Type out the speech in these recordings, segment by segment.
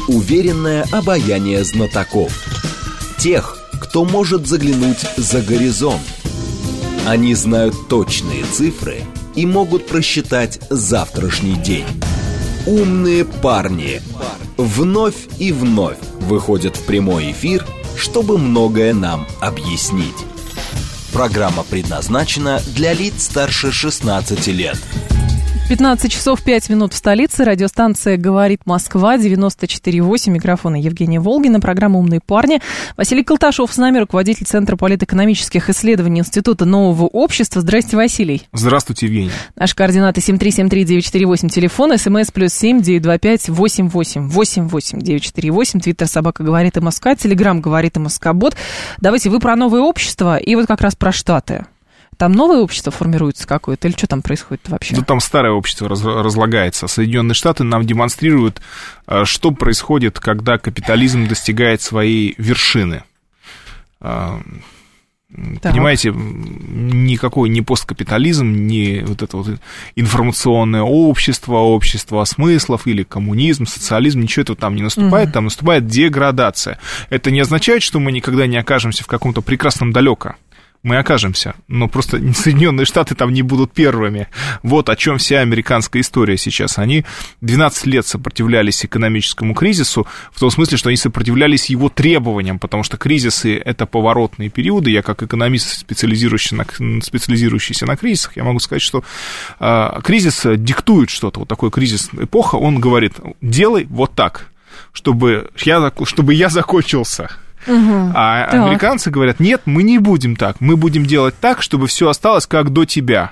уверенное обаяние знатоков. Тех, кто может заглянуть за горизонт. Они знают точные цифры и могут просчитать завтрашний день. Умные парни вновь и вновь выходят в прямой эфир, чтобы многое нам объяснить. Программа предназначена для лиц старше 16 лет. 15 часов 5 минут в столице. Радиостанция «Говорит Москва», 94,8. Микрофона Евгения Волгина. Программа «Умные парни». Василий Колташов с нами, руководитель Центра политэкономических исследований Института нового общества. Здрасте, Василий. Здравствуйте, Евгений. Наши координаты 7373948, телефон, смс +7 925 88 88 948, твиттер собака «Говорит МСК», телеграм «Говорит МСК-бот». Давайте вы про новое общество и вот как раз про Штаты. Там новое общество формируется какое-то, или что там происходит вообще? Да там старое общество разлагается. Соединенные Штаты нам демонстрируют, что происходит, когда капитализм достигает своей вершины. Так. Понимаете, никакой не посткапитализм, не вот это вот информационное общество смыслов или коммунизм, социализм, ничего этого там не наступает, там наступает деградация. Это не означает, что мы никогда не окажемся в каком-то прекрасном далеко. Мы окажемся, но просто Соединенные Штаты там не будут первыми. Вот о чем вся американская история сейчас. Они 12 лет сопротивлялись экономическому кризису, в том смысле, что они сопротивлялись его требованиям, потому что кризисы — это поворотные периоды. Я как экономист, специализирующийся на кризисах, я могу сказать, что кризис диктует что-то. Вот такой кризис эпоха, он говорит: делай вот так, чтобы я закончился. А американцы говорят: нет, мы не будем так, мы будем делать так, чтобы все осталось как до тебя.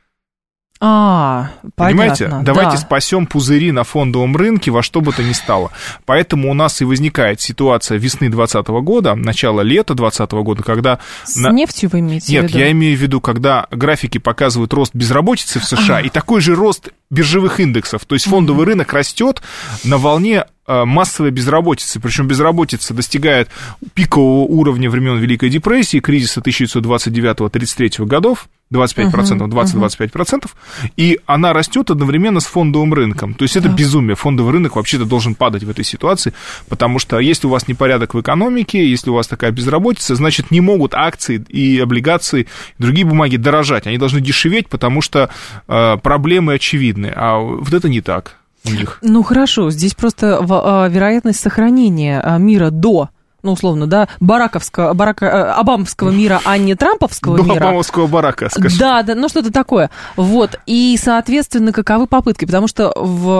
Понимаете? Понятно, давайте спасем пузыри на фондовом рынке во что бы то ни стало. Поэтому у нас и возникает ситуация весны 2020 года, начала лета 2020 года, когда... С нефтью вы имеете в виду? Нет, я имею в виду, когда графики показывают рост безработицы в США и такой же рост биржевых индексов. То есть фондовый рынок растет на волне массовой безработицы, причем безработица достигает пикового уровня времен Великой депрессии, кризиса 1929-1933 годов, 25%, 20-25%, и она растет одновременно с фондовым рынком. То есть это безумие. Фондовый рынок вообще-то должен падать в этой ситуации, потому что если у вас непорядок в экономике, если у вас такая безработица, значит, не могут акции и облигации, и другие бумаги дорожать. Они должны дешеветь, потому что проблемы очевидны. А вот это не так. Ну, хорошо, здесь просто вероятность сохранения мира до, ну, условно, да, Обамовского мира, а не Трамповского мира. До Обамовского барака, скажи. Да, ну, что-то такое. Вот, и, соответственно, каковы попытки? Потому что,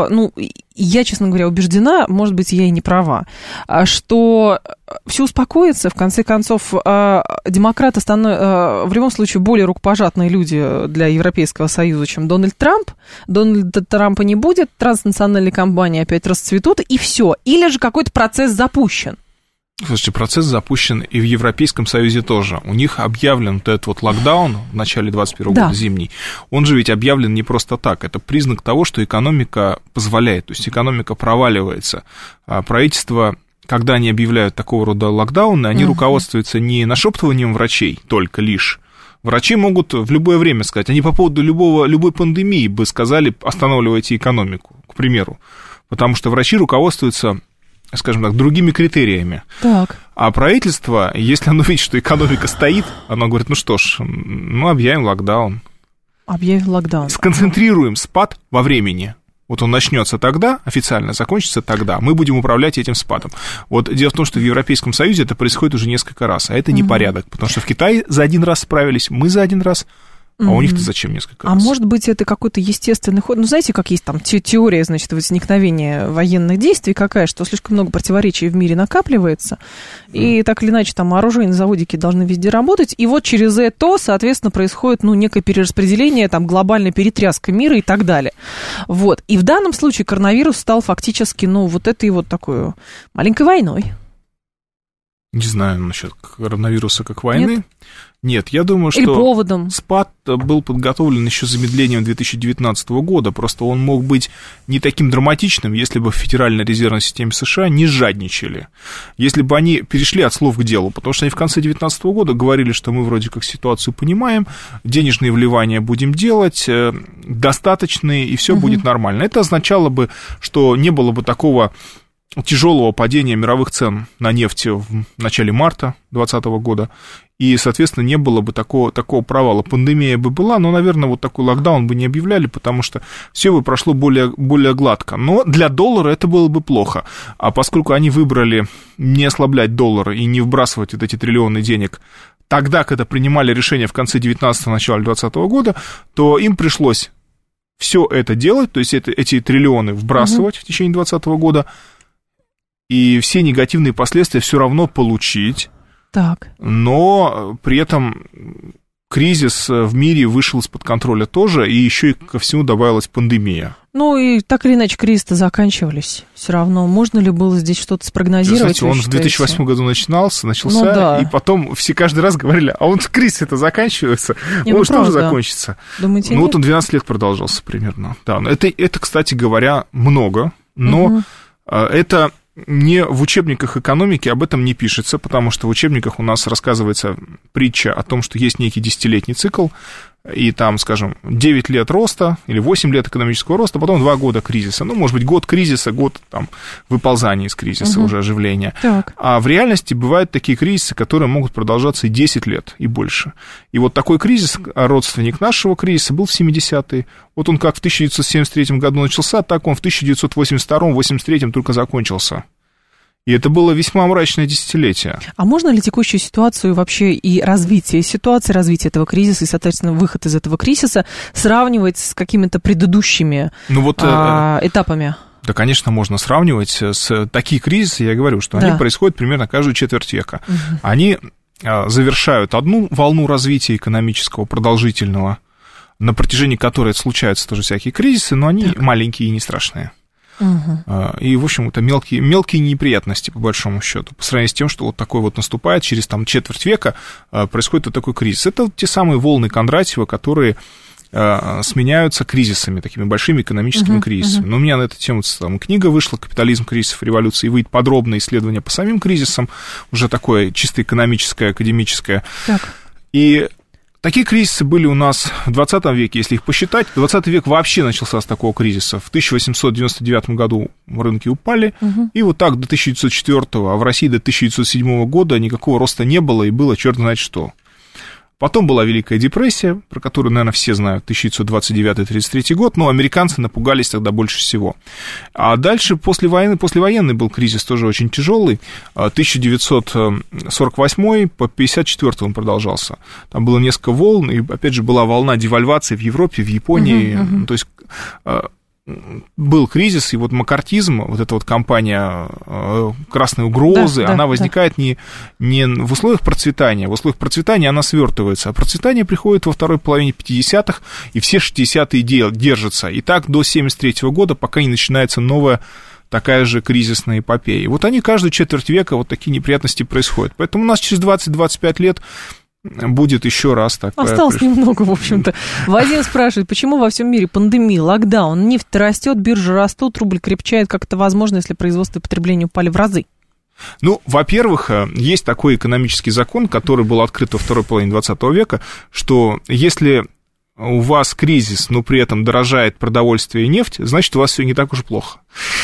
я, честно говоря, убеждена, может быть, я и не права, что все успокоится, в конце концов, демократы становятся, в любом случае, более рукопожатные люди для Европейского Союза, чем Дональд Трамп. Дональда Трампа не будет, транснациональные компании опять расцветут, и все. Или же какой-то процесс запущен. Слушайте, процесс запущен и в Европейском Союзе тоже. У них объявлен вот этот вот локдаун в начале 2021 года, зимний. Он же ведь объявлен не просто так. Это признак того, что экономика позволяет, то есть экономика проваливается. Правительство, когда они объявляют такого рода локдауны, они руководствуются не нашептыванием врачей только лишь. Врачи могут в любое время сказать, они по поводу любой пандемии бы сказали: останавливайте экономику, к примеру. Потому что врачи руководствуются, скажем так, другими критериями. Так. А правительство, если оно видит, что экономика стоит, оно говорит: ну что ж, объявим локдаун. Объявим локдаун. Сконцентрируем спад во времени. Вот он начнется тогда, официально закончится тогда, мы будем управлять этим спадом. Вот дело в том, что в Европейском Союзе это происходит уже несколько раз, а это не порядок, потому что в Китае за один раз справились, мы за один раз. А у них-то зачем несколько раз? А может быть, это какой-то естественный ход? Ну, знаете, как есть там теория, значит, возникновения военных действий какая, что слишком много противоречий в мире накапливается, и так или иначе там оружейные заводики должны везде работать, и вот через это, соответственно, происходит, некое перераспределение, там, глобальная перетряска мира и так далее. Вот. И в данном случае коронавирус стал фактически, вот этой вот такой маленькой войной. Не знаю насчет коронавируса как войны. Нет, я думаю, что поводом. Спад был подготовлен еще замедлением 2019 года, просто он мог быть не таким драматичным, если бы в Федеральной резервной системе США не жадничали, если бы они перешли от слов к делу, потому что они в конце 2019 года говорили, что мы вроде как ситуацию понимаем, денежные вливания будем делать, достаточные, и все будет нормально. Это означало бы, что не было бы такого тяжелого падения мировых цен на нефть в начале марта 2020 года, и, соответственно, не было бы такого провала. Пандемия бы была, но, наверное, вот такой локдаун бы не объявляли, потому что все бы прошло более гладко. Но для доллара это было бы плохо. А поскольку они выбрали не ослаблять доллар и не вбрасывать вот эти триллионы денег тогда, когда принимали решение в конце 19-го, начале 2020 года, то им пришлось все это делать, то есть эти триллионы вбрасывать в течение 2020 года, и все негативные последствия все равно получить. Так. Но при этом кризис в мире вышел из-под контроля тоже, и еще и ко всему добавилась пандемия. Ну, и так или иначе, кризис-то заканчивались. Все равно, можно ли было здесь что-то спрогнозировать? Знаете, он в 2008 году начался, ну, да. И потом все каждый раз говорили, а он кризис это заканчивается, он что же закончится? Думаете, ну, вот он 12 лет продолжался примерно. Да, это, кстати говоря, много, но это... Не в учебниках экономики об этом не пишется, потому что в учебниках у нас рассказывается притча о том, что есть некий 10-летний цикл, и там, скажем, 9 лет роста или 8 лет экономического роста, потом 2 года кризиса. Ну, может быть, год кризиса, год там, выползания из кризиса, уже оживления. Так. А в реальности бывают такие кризисы, которые могут продолжаться и 10 лет, и больше. И вот такой кризис, родственник нашего кризиса, был в 70-е. Вот он как в 1973 году начался, так он в 1982-83 только закончился. И это было весьма мрачное десятилетие. А можно ли текущую ситуацию вообще и развитие ситуации, развитие этого кризиса и, соответственно, выход из этого кризиса сравнивать с какими-то предыдущими этапами? Да, конечно, можно сравнивать с такие кризисы, я говорю, что они происходят примерно каждую четверть века. Они завершают одну волну развития экономического, продолжительного, на протяжении которой случаются тоже всякие кризисы, но они маленькие и не страшные. И, в общем, это мелкие неприятности, по большому счету, по сравнению с тем, что вот такой вот наступает, через там четверть века происходит вот такой кризис. Это вот те самые волны Кондратьева, которые сменяются кризисами, такими большими экономическими кризисами. Но у меня на эту тему там книга вышла «Капитализм, кризисов, революции», и выйдет подробное исследование по самим кризисам, уже такое чисто экономическое, академическое. Так. И такие кризисы были у нас в 20 веке, если их посчитать. 20 век вообще начался с такого кризиса. В 1899 году рынки упали, и вот так до 1904, а в России до 1907 года никакого роста не было, и было черт знает что. Потом была Великая депрессия, про которую, наверное, все знают, 1929-1933 год, но американцы напугались тогда больше всего. А дальше послевоенный был кризис тоже очень тяжелый, 1948 по 1954 он продолжался. Там было несколько волн, и, опять же, была волна девальвации в Европе, в Японии, то есть... был кризис, и вот маккартизм, вот эта вот кампания красной угрозы, она возникает не в условиях процветания. В условиях процветания она свертывается, а процветание приходит во второй половине 50-х, и все 60-е держатся. И так до 73-го года, пока не начинается новая такая же кризисная эпопея. И вот они каждую четверть века, вот такие неприятности происходят. Поэтому у нас через 20-25 лет будет еще раз такое. Осталось немного, в общем-то. Вадим спрашивает, почему во всем мире пандемия, локдаун, нефть растет, биржи растут, рубль крепчает, как это возможно, если производство и потребление упали в разы? Ну, во-первых, есть такой экономический закон, который был открыт во второй половине 20 века, что если у вас кризис, но при этом дорожает продовольствие и нефть, значит, у вас все не так уж плохо.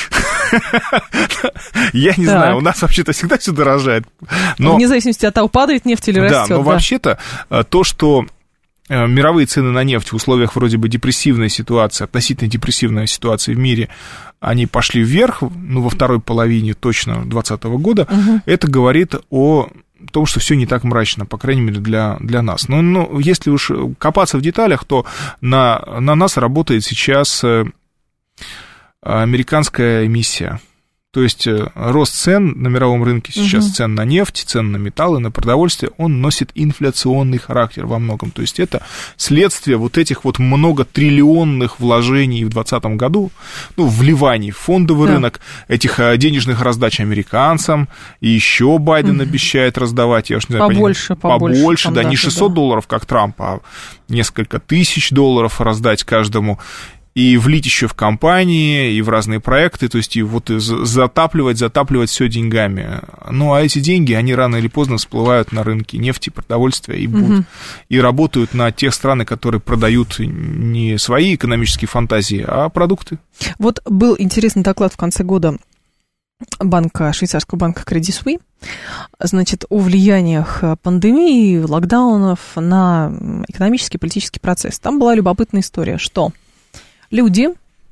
Я не знаю, у нас вообще-то всегда все дорожает. Вне зависимости от того, падает нефть или растет. Да, но вообще-то то, что мировые цены на нефть в условиях вроде бы депрессивной ситуации, относительно депрессивной ситуации в мире, они пошли вверх, ну, во второй половине точно 2020 года, это говорит о том, что все не так мрачно, по крайней мере, для нас. Но если уж копаться в деталях, то на нас работает сейчас американская эмиссия. То есть рост цен на мировом рынке сейчас, цен на нефть, цен на металлы, на продовольствие, он носит инфляционный характер во многом. То есть это следствие вот этих вот многотриллионных вложений в 2020 году, ну, вливаний в фондовый рынок, этих денежных раздач американцам, и еще Байден обещает раздавать, я уж не знаю, побольше, да, не $600, как Трамп, а несколько тысяч долларов раздать каждому. И влить еще в компании, и в разные проекты, то есть и вот затапливать все деньгами. Ну, а эти деньги, они рано или поздно всплывают на рынке нефти, продовольствия, и работают на тех страны, которые продают не свои экономические фантазии, а продукты. Вот был интересный доклад в конце года швейцарского банка Credit Suisse, значит, о влияниях пандемии, локдаунов на экономический и политический процесс. Там была любопытная история, что люди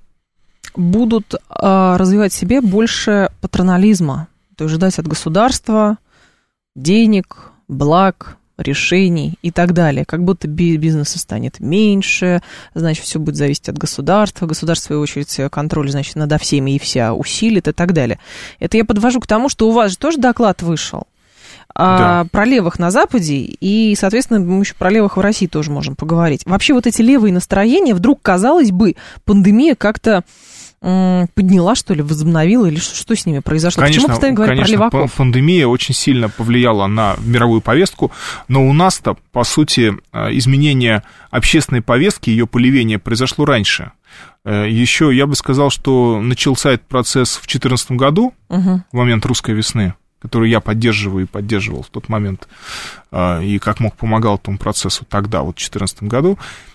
будут развивать в себе больше паттернализма, то есть ждать от государства денег, благ, решений и так далее. Как будто бизнеса станет меньше, значит, все будет зависеть от государства. Государство, в свою очередь, контроль, значит, над всеми и вся усилит и так далее. Это я подвожу к тому, что у вас же тоже доклад вышел про левых на Западе, и, соответственно, мы еще про левых в России тоже можем поговорить. Вообще вот эти левые настроения, вдруг, казалось бы, пандемия как-то подняла, что ли, возобновила, или что с ними произошло? Конечно, почему постоянно говорят про леваков? Пандемия очень сильно повлияла на мировую повестку, но у нас-то, по сути, изменение общественной повестки, ее поливение произошло раньше. Еще я бы сказал, что начался этот процесс в 2014 году, в момент русской весны, который я поддерживаю и поддерживал в тот момент, и как мог помогал этому процессу тогда, вот в 2014 году,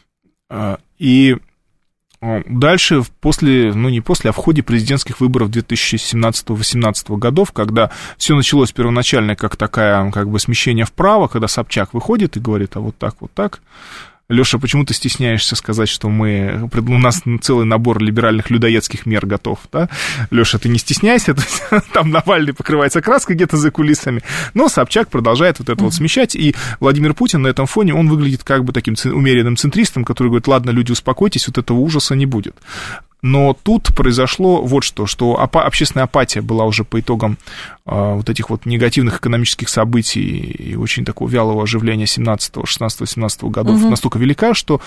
и дальше, в ходе президентских выборов 2017-2018 годов, когда все началось первоначально как такая, как бы, смещение вправо, когда Собчак выходит и говорит, а вот так, Леша, почему ты стесняешься сказать, что у нас целый набор либеральных людоедских мер готов, да? Леша, ты не стесняйся, там Навальный покрывается краской где-то за кулисами, но Собчак продолжает вот это вот смещать, и Владимир Путин на этом фоне, он выглядит как бы таким умеренным центристом, который говорит, ладно, люди, успокойтесь, вот этого ужаса не будет. Но тут произошло вот что общественная апатия была уже по итогам вот этих вот негативных экономических событий и очень такого вялого оживления 17, 16, 17 годов настолько велика, что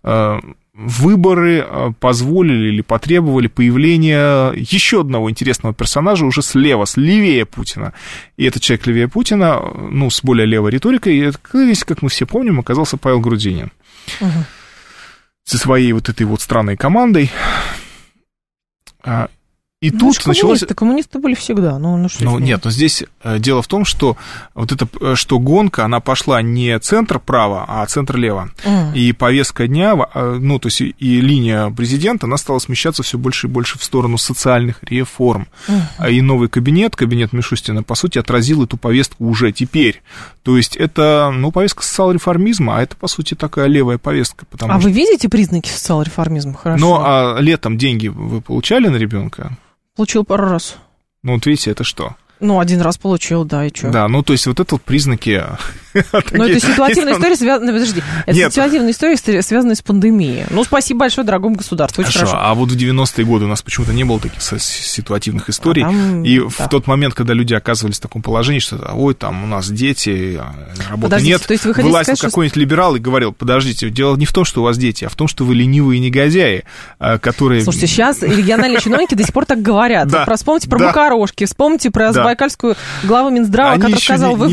выборы позволили или потребовали появления еще одного интересного персонажа уже левее Путина. И этот человек левее Путина, с более левой риторикой, и это, как мы все помним, оказался Павел Грудинин. Со своей вот этой вот странной командой. И тут началось... Коммунисты были всегда. Нет, но здесь дело в том, что вот это, что гонка, она пошла не центр-право, а центр-лево. И повестка дня, то есть и линия президента, она стала смещаться все больше и больше в сторону социальных реформ. И новый кабинет Мишустина, по сути, отразил эту повестку уже теперь. То есть это, повестка социал-реформизма, а это, по сути, такая левая повестка. Вы видите признаки социал-реформизма? Хорошо. Но летом деньги вы получали на ребенка? Получил пару раз. Вот видите, это что? Один раз получил, да, и что? Да, то есть вот это вот признаки... Но это ситуативная история, связанная... Подожди, это ситуативная история, связанная с пандемией. Спасибо большое дорогому государству, очень хорошо. А вот в 90-е годы у нас почему-то не было таких ситуативных историй. В тот момент, когда люди оказывались в таком положении, что, там у нас дети, работы нет, вылазил какой-нибудь либерал и говорил, подождите, дело не в том, что у вас дети, а в том, что вы ленивые негодяи, которые... Слушайте, сейчас региональные чиновники до сих пор так говорят. Вспомните про Макарошки, вспомните про Забайкальскую главу Минздрава, который сказал, вы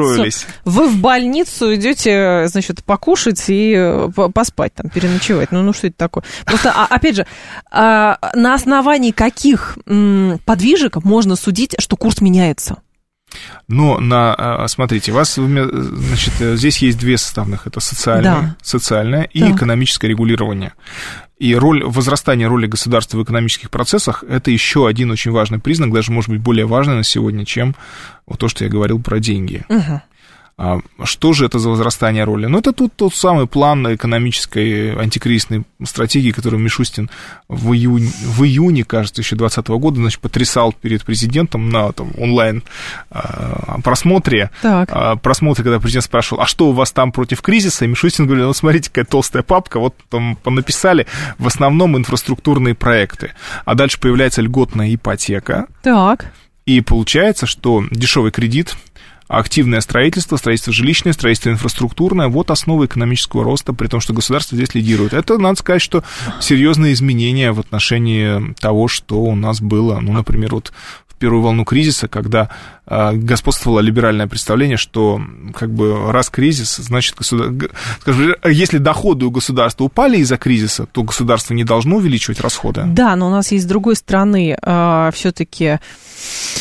в больницу идете, значит, покушать и поспать, там, переночевать. Что это такое? Просто, опять же, на основании каких подвижек можно судить, что курс меняется? Смотрите, у вас, значит, здесь есть две составных. Это социальное и экономическое регулирование. И возрастание роли государства в экономических процессах – это еще один очень важный признак, даже, может быть, более важный на сегодня, чем вот то, что я говорил про деньги. Что же это за возрастание роли? Это тот самый план экономической антикризисной стратегии, которую Мишустин в июне, кажется, еще 2020 года, значит, потрясал перед президентом на онлайн-просмотре. Просмотре, когда президент спрашивал, а что у вас там против кризиса? И Мишустин говорил, смотрите, какая толстая папка, вот там понаписали в основном инфраструктурные проекты. А дальше появляется льготная ипотека. И получается, что дешевый кредит, активное строительство жилищное, строительство инфраструктурное, вот основа экономического роста, при том, что государство здесь лидирует. Это, надо сказать, что серьезные изменения в отношении того, что у нас было, например, вот в первую волну кризиса, когда господствовало либеральное представление, что как бы раз кризис, значит, скажем, если доходы у государства упали из-за кризиса, то государство не должно увеличивать расходы. Да, но у нас есть с другой стороны все-таки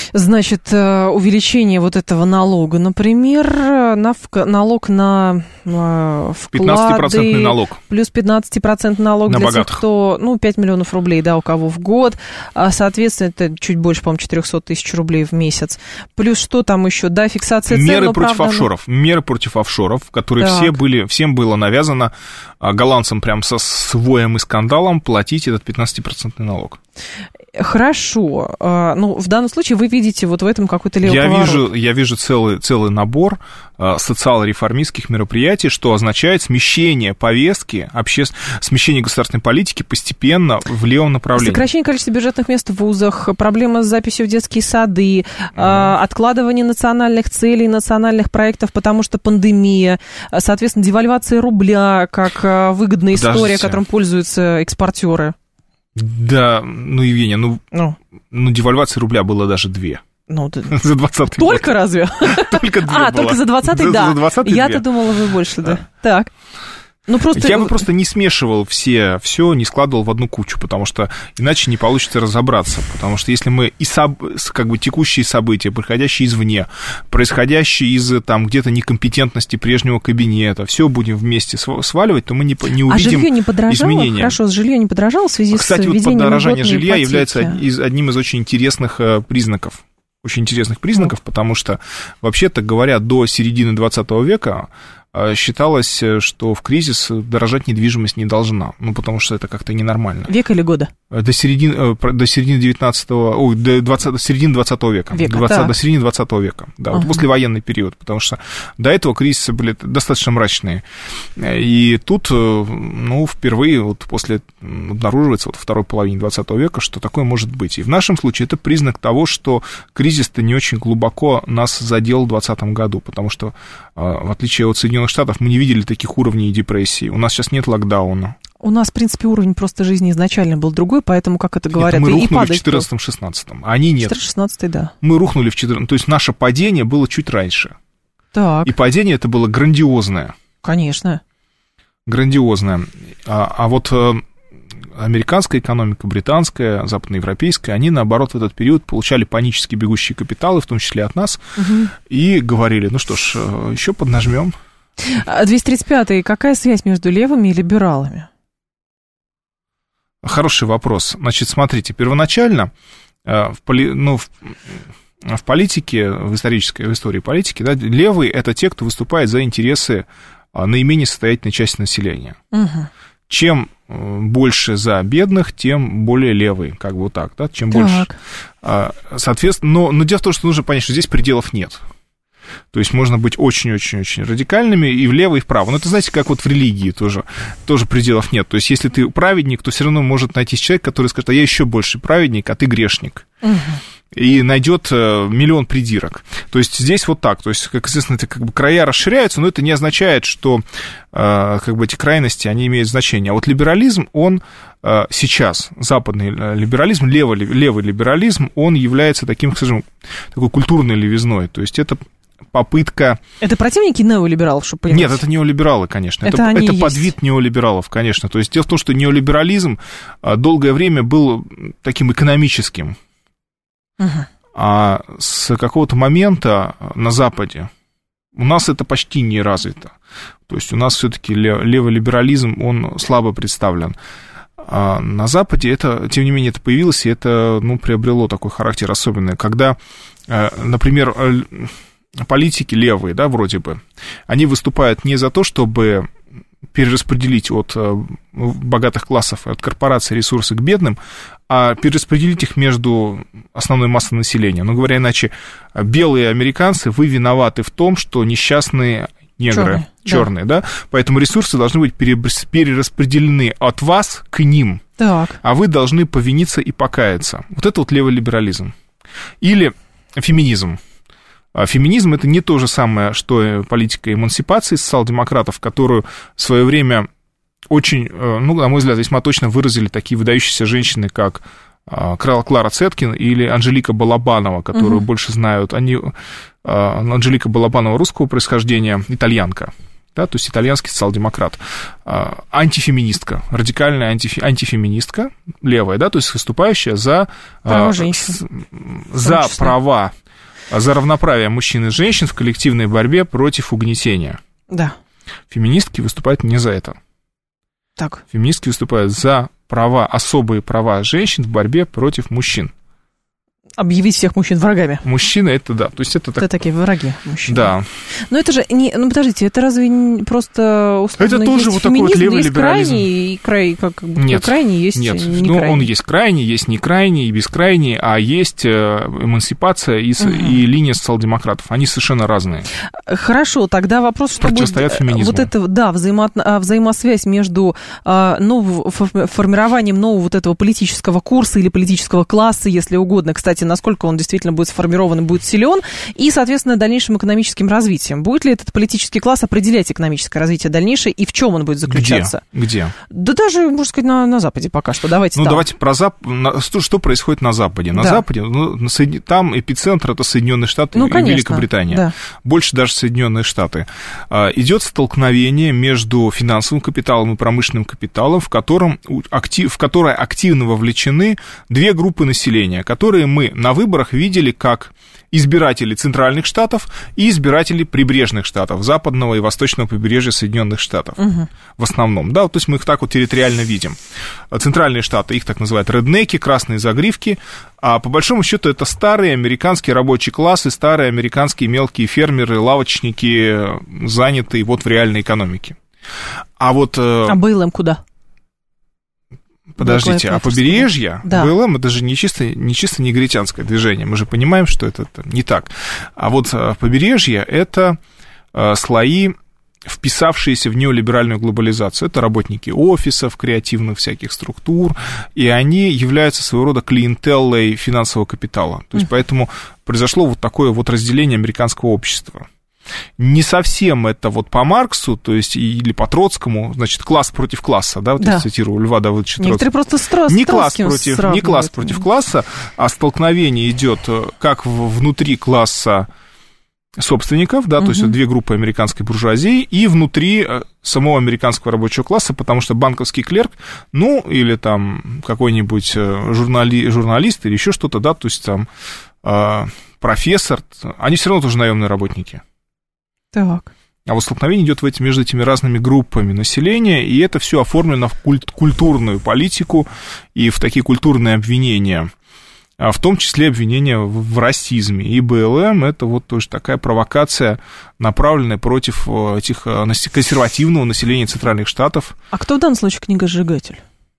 Значит, увеличение вот этого налога, например, налог на вклады... 15% налог. Плюс 15% налог на для богатых. тех, кто, 5 миллионов рублей, да, у кого в год. Соответственно, это чуть больше, по-моему, 400 тысяч рублей в месяц. Плюс что там еще? Да, фиксация цен. Меры против офшоров. Меры против офшоров, которые всем было навязано голландцам прям со своем и скандалом платить этот 15% налог. Хорошо. В данном случае вы видите вот в этом какой-то левый поворот. Я вижу целый набор социал-реформистских мероприятий, что означает смещение повестки, смещение государственной политики постепенно в левом направлении. Сокращение количества бюджетных мест в вузах, проблемы с записью в детские сады, откладывание национальных целей, национальных проектов, потому что пандемия, соответственно, девальвация рубля как выгодная история, которым пользуются экспортеры. Да, Евгения, девальвация рубля было даже 2. За 20-й год. Только разве? Только 2 было. Только за 20-й, да. За 20-й Я-то думала, вы больше, да. Так. Я бы просто не смешивал все, не складывал в одну кучу, потому что иначе не получится разобраться. Потому что если мы текущие события, приходящие извне, происходящие из где-то некомпетентности прежнего кабинета, все будем вместе сваливать, то мы не увидим жилье не подорожало? Изменения. Хорошо, жилье не подорожало в связи с введением льготной ипотеки? Кстати, подорожание жилья является одним из очень интересных признаков. Потому что, вообще-то говоря, до середины 20 века считалось, что в кризис дорожать недвижимость не должна, потому что это как-то ненормально. Век или года? До середины 20 века. До середины 20 века, да, вот послевоенный период, потому что до этого кризисы были достаточно мрачные. И тут, впервые обнаруживается во второй половине 20 века, что такое может быть. И в нашем случае это признак того, что кризис-то не очень глубоко нас задел в 2020 году, потому что, в отличие от Соединенных Штатов, мы не видели таких уровней депрессии. У нас сейчас нет локдауна. У нас, в принципе, уровень просто жизни изначально был другой, поэтому, как это говорят, мы рухнули в 14-16, а они нет. 14-16, да. Мы рухнули в 14, то есть наше падение было чуть раньше. Так. И падение это было грандиозное. Конечно. Грандиозное. А вот американская экономика, британская, западноевропейская, они, наоборот, в этот период получали панически бегущие капиталы, в том числе от нас, и говорили, еще поднажмем. 235-й. Какая связь между левыми и либералами? Хороший вопрос. Значит, смотрите, первоначально в политике, в истории политики, да, левые – это те, кто выступает за интересы наименее состоятельной части населения. Чем больше за бедных, тем более левые, так, да, чем больше. Соответственно, но дело в том, что нужно понять, что здесь пределов нет. То есть можно быть очень-очень-очень радикальными и влево, и вправо. Но это, знаете, как вот в религии тоже пределов нет. То есть если ты праведник, то все равно может найтись человек, который скажет, а я еще больше праведник, а ты грешник. И найдет миллион придирок. То есть здесь вот так. То есть, как известно, это края расширяются, но это не означает, что эти крайности, они имеют значение. А вот либерализм, он сейчас, западный либерализм, левый либерализм, он является таким, скажем, такой культурной левизной. То есть это попытка... Это противники неолибералов, чтобы понимать? Нет, это неолибералы, конечно. Это подвид неолибералов, конечно. То есть дело в том, что неолиберализм долгое время был таким экономическим. А с какого-то момента на Западе у нас это почти не развито. То есть у нас все-таки левый либерализм, он слабо представлен. А на Западе это, тем не менее, это появилось, и это, приобрело такой характер особенный. Когда, например, политики левые, да, вроде бы, они выступают не за то, чтобы перераспределить от богатых классов и от корпораций ресурсы к бедным, а перераспределить их между основной массой населения. Говоря иначе, белые американцы, вы виноваты в том, что несчастные негры, черные, да? Поэтому ресурсы должны быть перераспределены от вас к ним, а вы должны повиниться и покаяться. Вот это вот левый либерализм. Или феминизм. Феминизм – это не то же самое, что политика эмансипации социал-демократов, которую в свое время очень, на мой взгляд, весьма точно выразили такие выдающиеся женщины, как Клара Цеткин или Анжелика Балабанова, которую больше знают. Анжелика Балабанова русского происхождения, итальянка. да, то есть итальянский социал-демократ, антифеминистка, радикальная антифеминистка, левая, да, то есть выступающая за права, за равноправие мужчин и женщин в коллективной борьбе против угнетения. Да. Феминистки выступают не за это. Так. Феминистки выступают за права, особые права женщин в борьбе против мужчин. Объявить всех мужчин врагами. Мужчины, это да. То есть это такие враги мужчин. Да. Но это же не... Ну, подождите, это разве не просто условно это тоже вот такой вот левый либерализм. Есть крайний, нет, крайний, есть нет. не Ну, крайний. он есть крайний, есть не крайний и бескрайний, а есть эмансипация и линия социал-демократов. Они совершенно разные. Хорошо, тогда вопрос, что противостоят феминизму. Вот это, да, взаимосвязь между формированием нового вот этого политического курса или политического класса, если угодно, кстати, насколько он действительно будет сформирован и будет силен, и, соответственно, дальнейшим экономическим развитием. Будет ли этот политический класс определять экономическое развитие дальнейшее, и в чем он будет заключаться? Где? Да даже, можно сказать, на Западе пока что. Давайте давайте про что происходит на Западе. На Западе, там эпицентр — это Соединенные Штаты и Великобритания. Да. Больше даже Соединенные Штаты. Идет столкновение между финансовым капиталом и промышленным капиталом, в которое активно вовлечены две группы населения, которые мы на выборах видели как избиратели центральных штатов и избиратели прибрежных штатов, западного и восточного побережья Соединенных Штатов. В основном, да, то есть мы их так вот территориально видим. Центральные штаты, их так называют реднеки, красные загривки, а по большому счету это старые американские рабочие классы, старые американские мелкие фермеры, лавочники, занятые вот в реальной экономике. А БЛМ куда? Подождите, а побережье, БЛМ, это же не чисто негритянское движение, мы же понимаем, что это не так. А вот побережье — это слои, вписавшиеся в неолиберальную глобализацию. Это работники офисов, креативных всяких структур, и они являются своего рода клиентеллой финансового капитала. То есть поэтому произошло вот такое вот разделение американского общества. Не совсем это вот по Марксу, то есть или по Троцкому, значит, класс против класса, да, вот я цитирую Льва Давыдовича Троцкого. Некоторые просто не класс против класса, а столкновение идет как внутри класса собственников, да, то есть две группы американской буржуазии, и внутри самого американского рабочего класса, потому что банковский клерк, ну, или там какой-нибудь журналист или еще что-то, да, то есть там профессор, они все равно тоже наемные работники. Так. А вот столкновение идет между этими разными группами населения, и это все оформлено в культурную политику и в такие культурные обвинения, в том числе обвинения в расизме. И БЛМ — это вот тоже такая провокация, направленная против этих консервативного населения Центральных Штатов. А кто в данном случае книгосжигатель?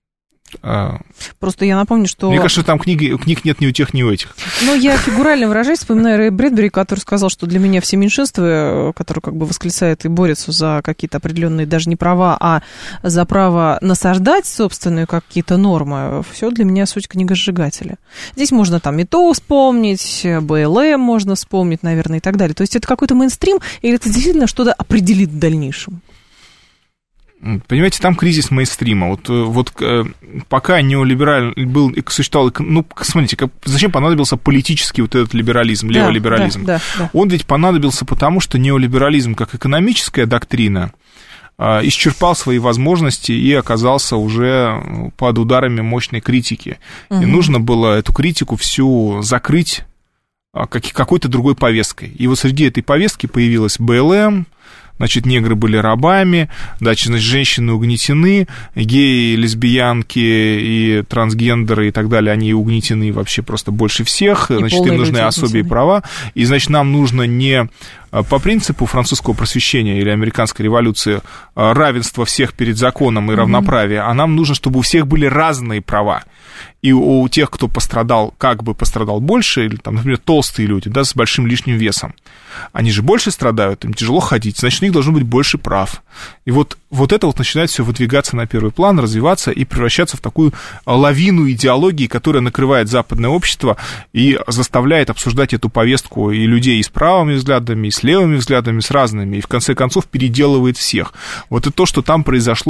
Просто я напомню, что... Мне кажется, там книг нет ни у тех, ни у этих. Ну, я фигурально выражаюсь, вспоминаю Рэя Брэдбери, который сказал, что для меня все меньшинства, которые как бы восклицают и борются за какие-то определенные даже не права, а за право насаждать собственные какие-то нормы, все для меня суть книгосжигателя. Здесь можно там ИТО вспомнить, БЛМ можно вспомнить, наверное, и так далее. То есть это какой-то мейнстрим, или это действительно что-то определит в дальнейшем? Понимаете, там кризис мейнстрима. Вот пока неолибераль существовал... Ну, смотрите, зачем понадобился политический вот этот либерализм, леволиберализм? Да. Он ведь понадобился потому, что неолиберализм как экономическая доктрина исчерпал свои возможности и оказался уже под ударами мощной критики. И нужно было эту критику всю закрыть какой-то другой повесткой. И вот среди этой повестки появилась БЛМ, значит, негры были рабами, значит, женщины угнетены, геи, лесбиянки и трансгендеры и так далее, они угнетены вообще просто больше всех, и значит, им нужны особые права, и, значит, нам нужно не по принципу французского просвещения или американской революции равенства всех перед законом и равноправия, а нам нужно, чтобы у всех были разные права. И у тех, кто пострадал, как бы пострадал больше, или, там, например, толстые люди, да, с большим лишним весом, они же больше страдают, им тяжело ходить, значит, у них должно быть больше прав. И вот это вот начинает все выдвигаться на первый план, развиваться и превращаться в такую лавину идеологии, которая накрывает западное общество и заставляет обсуждать эту повестку и людей и с правыми взглядами, и с левыми взглядами, с разными, и в конце концов переделывает всех. Вот это то, что там произошло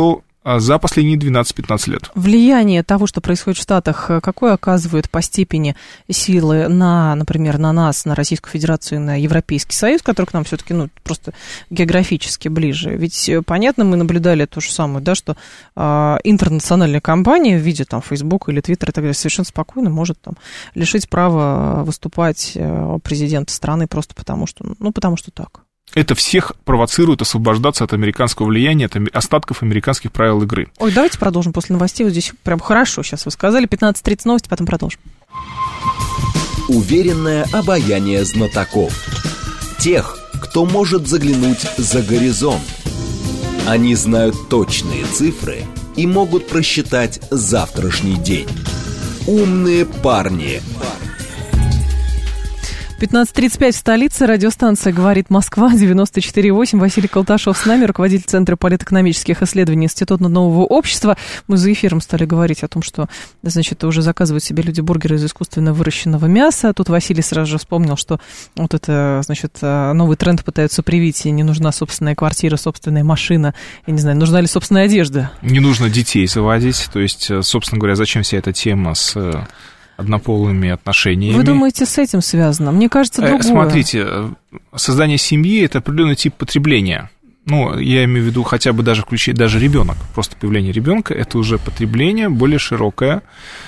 за последние 12-15 лет. Влияние того, что происходит в Штатах, какое оказывает по степени силы на, например, на нас, на Российскую Федерацию, на Европейский Союз, который к нам все-таки, ну, просто географически ближе? Ведь, понятно, мы наблюдали то же самое, да, что интернациональная компания в виде там Facebook или Twitter и так далее совершенно спокойно может там лишить права выступать президента страны просто потому что, ну, потому что так. Это всех провоцирует освобождаться от американского влияния, от остатков американских правил игры. Ой, давайте продолжим после новостей. Вот здесь прям хорошо сейчас вы сказали. 15:30 новости, потом продолжим. Уверенное обаяние знатоков. Тех, кто может заглянуть за горизонт. Они знают точные цифры и могут просчитать завтрашний день. Умные парни. 15:35 в столице. Радиостанция «Говорит Москва», 94,8. Василий Колташов с нами, руководитель Центра политэкономических исследований Института нового общества. Мы за эфиром стали говорить о том, что, значит, уже заказывают себе люди бургеры из искусственно выращенного мяса. Тут Василий сразу же вспомнил, что вот это, значит, новый тренд пытаются привить. Не нужна собственная квартира, собственная машина. Я не знаю, нужна ли собственная одежда? Не нужно детей заводить. То есть, собственно говоря, зачем вся эта тема с однополыми отношениями? Вы думаете, с этим связано? Мне кажется, другое. Смотрите, создание семьи – это определенный тип потребления. Ну, я имею в виду хотя бы даже включить даже ребенок. Просто появление ребенка – это уже потребление более широкое.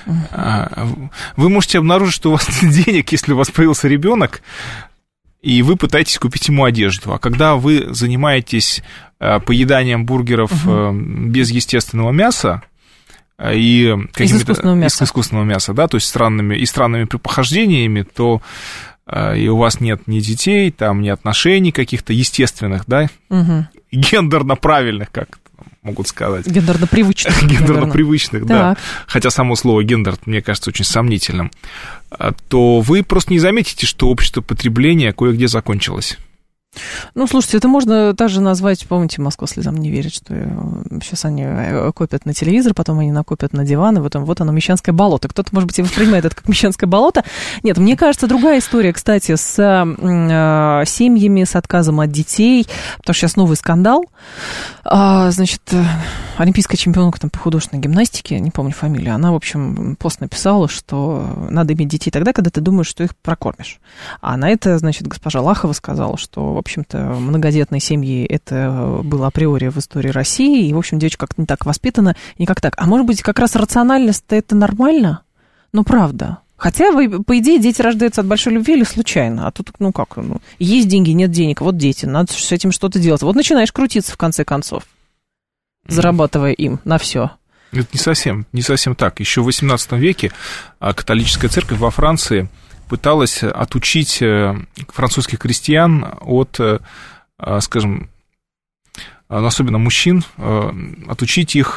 Вы можете обнаружить, что у вас нет денег, если у вас появился ребенок, и вы пытаетесь купить ему одежду. А когда вы занимаетесь поеданием бургеров без естественного мяса, и из искусственного мяса, да, то есть странными похождениями, то и у вас нет ни детей, там, ни отношений каких-то естественных, да, гендерно правильных, как могут сказать. Гендерно-привычных. Гендерно-привычных, да. Хотя само слово гендер, мне кажется, очень сомнительным. То вы просто не заметите, что общество потребления кое-где закончилось. Ну, слушайте, это можно также назвать, помните, «Москва слезам не верит», что сейчас они копят на телевизор, потом они накопят на диван, и потом вот оно, Мещанское болото. Кто-то, может быть, и воспринимает это как Мещанское болото. Нет, мне кажется, другая история, кстати, с семьями, с отказом от детей, потому что сейчас новый скандал. Значит, олимпийская чемпионка там, по художественной гимнастике, не помню фамилию, она, в общем, пост написала, что надо иметь детей тогда, когда ты думаешь, что их прокормишь. А на это, значит, госпожа Лахова сказала, что, в общем-то, многодетные семьи, это было априори в истории России, и, в общем, девочка как-то не так воспитана, не как так. А может быть, как раз рациональность-то это нормально? Ну, правда. Хотя, по идее, дети рождаются от большой любви или случайно. А тут, ну как, есть деньги, нет денег, вот дети, надо с этим что-то делать. Вот начинаешь крутиться, в конце концов, зарабатывая им на все. Это не совсем так. Еще в XVIII веке католическая церковь во Франции пыталась отучить французских крестьян от, скажем, особенно мужчин, отучить их,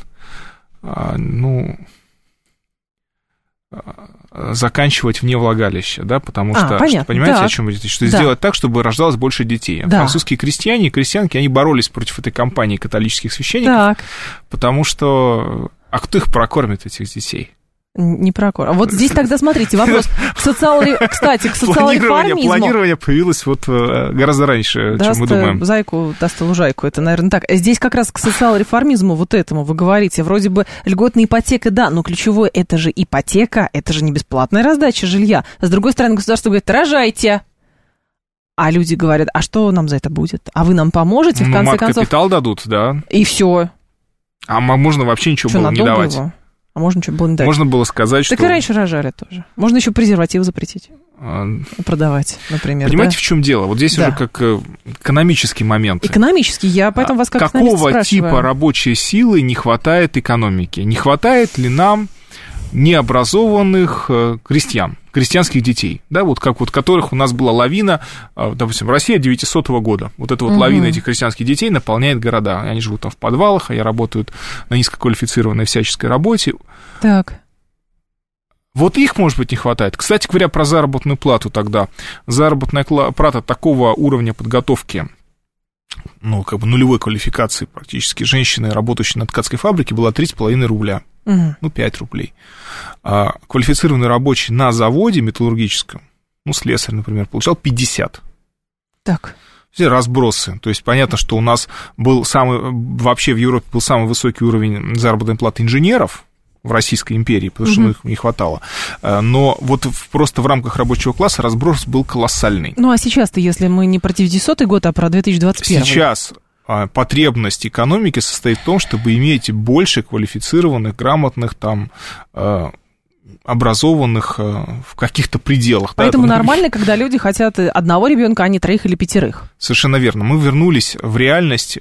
заканчивать вне влагалища, да, потому что, понимаете, о чем идет? Что сделать так, чтобы рождалось больше детей. Да. Французские крестьяне и крестьянки, они боролись против этой кампании католических священников, потому что, а кто их прокормит, этих детей? Не прокормит. Вот здесь тогда, смотрите, вопрос, кстати, к социал-реформизму. Планирование появилось вот гораздо раньше, чем мы думаем. Зайку даст лужайку, это, наверное, так. Здесь как раз к социал-реформизму вот этому вы говорите. Вроде бы льготная ипотека, да, но ключевое, это же ипотека, это же не бесплатная раздача жилья. С другой стороны, государство говорит, рожайте. А люди говорят, а что нам за это будет? А вы нам поможете, в конце концов? Капитал дадут, да. И все. А можно вообще ничего было не давать. А можно что было не дать? Можно было сказать, что... Так и раньше рожали тоже. Можно еще презервативы запретить. Продавать, например. Понимаете, в чем дело? Вот здесь уже как экономический момент. Экономический, я поэтому вас как экономист спрашиваю. Какого типа рабочей силы не хватает экономики? Не хватает ли нам необразованных крестьян, крестьянских детей, да, вот как вот которых у нас была лавина, допустим, Россия 900 года, вот эта вот лавина этих крестьянских детей наполняет города, они живут там в подвалах, они работают на низкоквалифицированной всяческой работе. Так. Вот их, может быть, не хватает. Кстати говоря, про заработную плату тогда. Заработная плата такого уровня подготовки, как бы нулевой квалификации практически, женщины, работающие на ткацкой фабрике, была 3,5 рубля. 5 рублей. А квалифицированный рабочий на заводе металлургическом, слесарь, например, получал 50. Так. разбросы. То есть понятно, что у нас вообще в Европе был самый высокий уровень заработной платы инженеров в Российской империи, потому что их не хватало. Но вот просто в рамках рабочего класса разброс был колоссальный. Ну, а сейчас-то, если мы не про 1900 год, а про 2021? Сейчас потребность экономики состоит в том, чтобы иметь больше квалифицированных, грамотных, там, образованных в каких-то пределах. Поэтому нормально, когда люди хотят одного ребенка, а не 3 или 5. Совершенно верно. Мы вернулись в реальность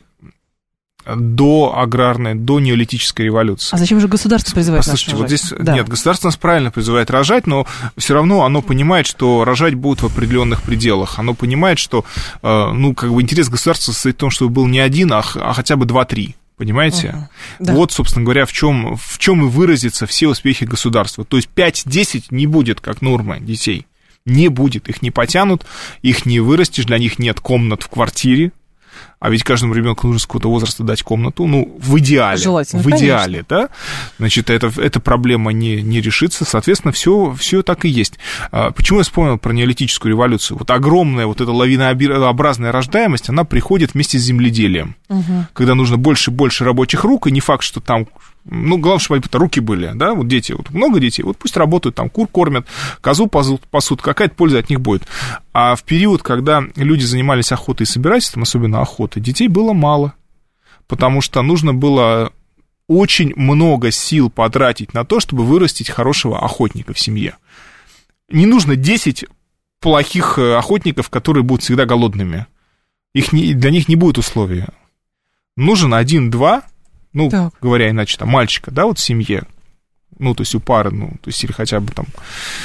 до аграрной, до неолитической революции. А зачем же государство призывает нас рожать? Вот здесь, нет, государство нас правильно призывает рожать, но все равно оно понимает, что рожать будут в определенных пределах. Оно понимает, что, интерес государства состоит в том, чтобы был не один, а хотя бы 2-3. Понимаете? Да. Вот, собственно говоря, в чем и выразятся все успехи государства. То есть 5-10 не будет как норма детей. Не будет. Их не потянут, их не вырастешь, для них нет комнат в квартире. А ведь каждому ребенку нужно с какого-то возраста дать комнату, в идеале. Желательно, в идеале, да? Значит, эта проблема не решится, соответственно, все так и есть. Почему я вспомнил про неолитическую революцию? Вот огромная вот эта лавинообразная рождаемость, она приходит вместе с земледелием, когда нужно больше и больше рабочих рук, и не факт, что там... главное, чтобы руки были, да, вот дети, вот много детей, вот пусть работают, там, кур кормят, козу пасут, какая-то польза от них будет. А в период, когда люди занимались охотой и собирательством, особенно охотой, детей было мало, потому что нужно было очень много сил потратить на то, чтобы вырастить хорошего охотника в семье. Не нужно 10 плохих охотников, которые будут всегда голодными. Для них не будет условия. Нужен 1-2, говоря иначе, там, мальчика, да, вот в семье, то есть у пары, то есть или хотя бы там,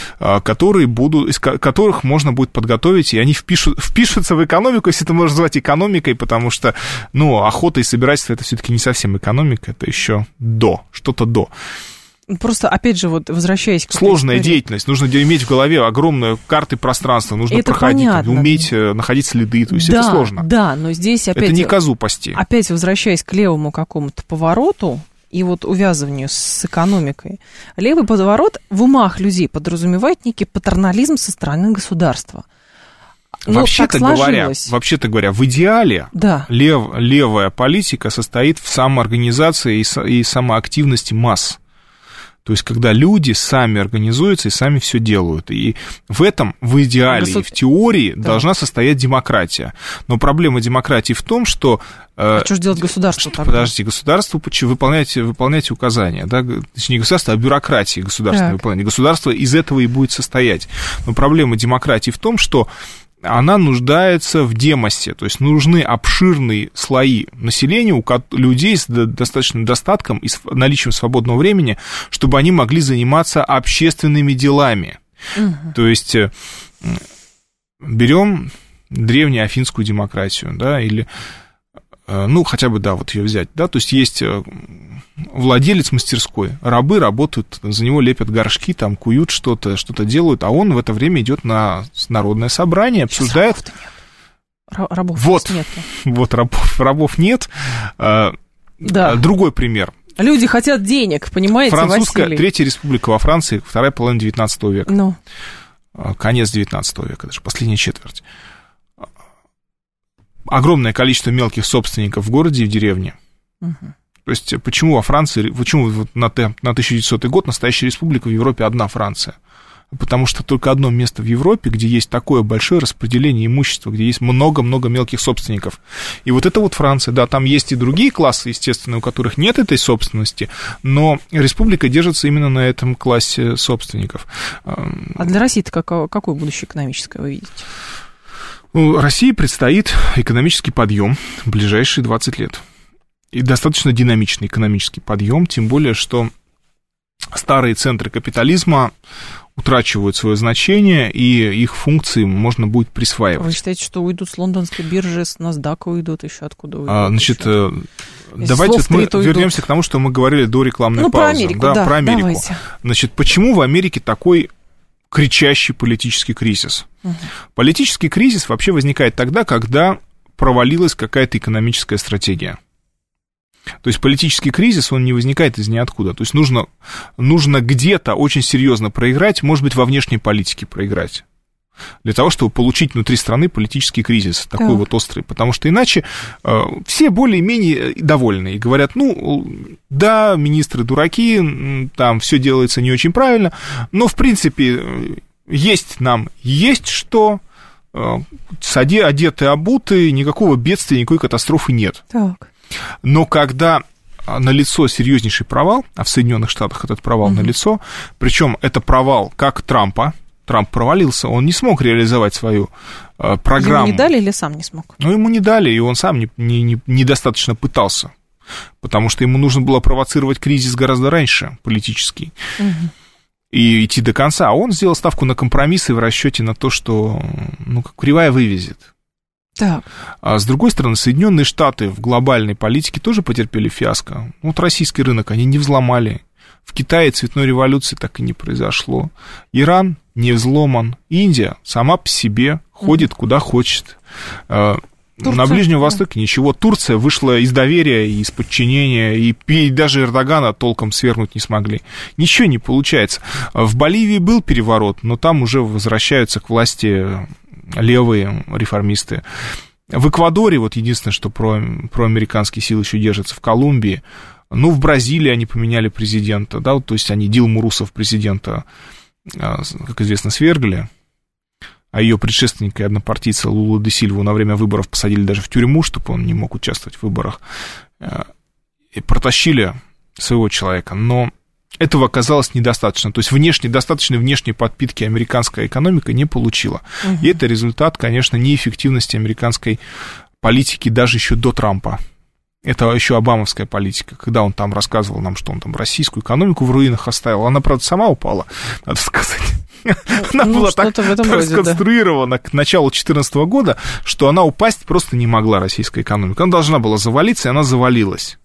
из которых можно будет подготовить, и они впишутся в экономику, если это можно назвать экономикой, потому что, охота и собирательство — это все-таки не совсем экономика, это еще что-то до. Просто, опять же, вот возвращаясь к... Сложная деятельность, нужно иметь в голове огромные карты пространства, нужно это проходить, понятно. Уметь находить следы, то есть это сложно. Да, но здесь опять... Это не козу пасти. Опять возвращаясь к левому какому-то повороту и вот увязыванию с экономикой. Левый поворот в умах людей подразумевает некий патернализм со стороны государства. Вообще-то говоря, в идеале левая политика состоит в самоорганизации и самоактивности масс. То есть, когда люди сами организуются и сами все делают. И в этом, в идеале и в теории должна состоять демократия. Но проблема демократии в том, что... что же делать государство тогда? Подождите, государство выполняйте указания. Да? Точнее, не государство, а бюрократия государственное выполнение. Государство из этого и будет состоять. Но проблема демократии в том, что она нуждается в демосе, то есть нужны обширные слои населения, у людей с достаточным достатком и с наличием свободного времени, чтобы они могли заниматься общественными делами. То есть берем древнюю афинскую демократию, да, или, хотя бы, вот ее взять, да, то есть есть владелец мастерской, рабы работают, за него лепят горшки, там, куют что-то делают, а он в это время идет на народное собрание, обсуждает... Рабов нет. Вот рабов нет. Другой пример. Люди хотят денег, понимаете, Французская, Василий? Третья республика во Франции, вторая половина 19 века. Конец 19 века, даже последняя четверть. Огромное количество мелких собственников в городе и в деревне. То есть почему во Франции, на 1900 год настоящая республика в Европе одна Франция? Потому что только одно место в Европе, где есть такое большое распределение имущества, где есть много-много мелких собственников. И вот это вот Франция, да, там есть и другие классы, естественно, у которых нет этой собственности, но республика держится именно на этом классе собственников. А для России-то какое будущее экономическое вы видите? России предстоит экономический подъем в ближайшие 20 лет. И достаточно динамичный экономический подъем, тем более, что старые центры капитализма утрачивают свое значение, и их функции можно будет присваивать. Вы считаете, что уйдут с лондонской биржи, с NASDAQ уйдут, еще откуда уйдут? Значит, давайте мы вернемся к тому, что мы говорили до рекламной паузы. Про Америку, про Америку. Давайте. Значит, почему в Америке такой кричащий политический кризис? Политический кризис вообще возникает тогда, когда провалилась какая-то экономическая стратегия. То есть политический кризис, он не возникает из ниоткуда. То есть нужно где-то очень серьезно проиграть, может быть, во внешней политике проиграть. для того, чтобы получить внутри страны политический кризис, такой вот острый, потому что иначе все более-менее довольны и говорят, ну, да, министры дураки, там все делается не очень правильно, но, в принципе, есть что, одеты, обуты, никакого бедствия, никакой катастрофы нет. Так. Но когда налицо серьезнейший провал, а в Соединенных Штатах этот провал налицо, причем это провал как Трампа, Трамп провалился, он не смог реализовать свою программу. Ему не дали или сам не смог? Ну, ему не дали, и он сам недостаточно пытался, потому что ему нужно было провоцировать кризис гораздо раньше, политический, и идти до конца. А он сделал ставку на компромиссы в расчете на то, что, ну, как кривая вывезет. Так. А с другой стороны, Соединенные Штаты в глобальной политике тоже потерпели фиаско. Вот российский рынок они не взломали. В Китае цветной революции так и не произошло. Иран не взломан. Индия сама по себе ходит куда хочет. Турция, на Ближнем Востоке ничего. Турция вышла из доверия и из подчинения, и даже Эрдогана толком свергнуть не смогли. Ничего не получается. В Боливии был переворот, но там уже возвращаются к власти левые реформисты. В Эквадоре, вот единственное, что проамериканские силы еще держатся, в Колумбии. Ну, в Бразилии они поменяли президента, да, то есть они Дилму Русефф президента, как известно, свергли, а ее предшественника и однопартийца Лулу де Сильву на время выборов посадили даже в тюрьму, чтобы он не мог участвовать в выборах, и протащили своего человека, но этого оказалось недостаточно, то есть достаточной внешней подпитки американская экономика не получила, и это результат, конечно, неэффективности американской политики даже еще до Трампа. Это еще обамовская политика, когда он там рассказывал нам, что он там российскую экономику в руинах оставил. Она, правда, сама упала, надо сказать. Она была так сконструирована к началу 2014 года, что она упасть просто не могла, российская экономика. Она должна была завалиться, и она завалилась.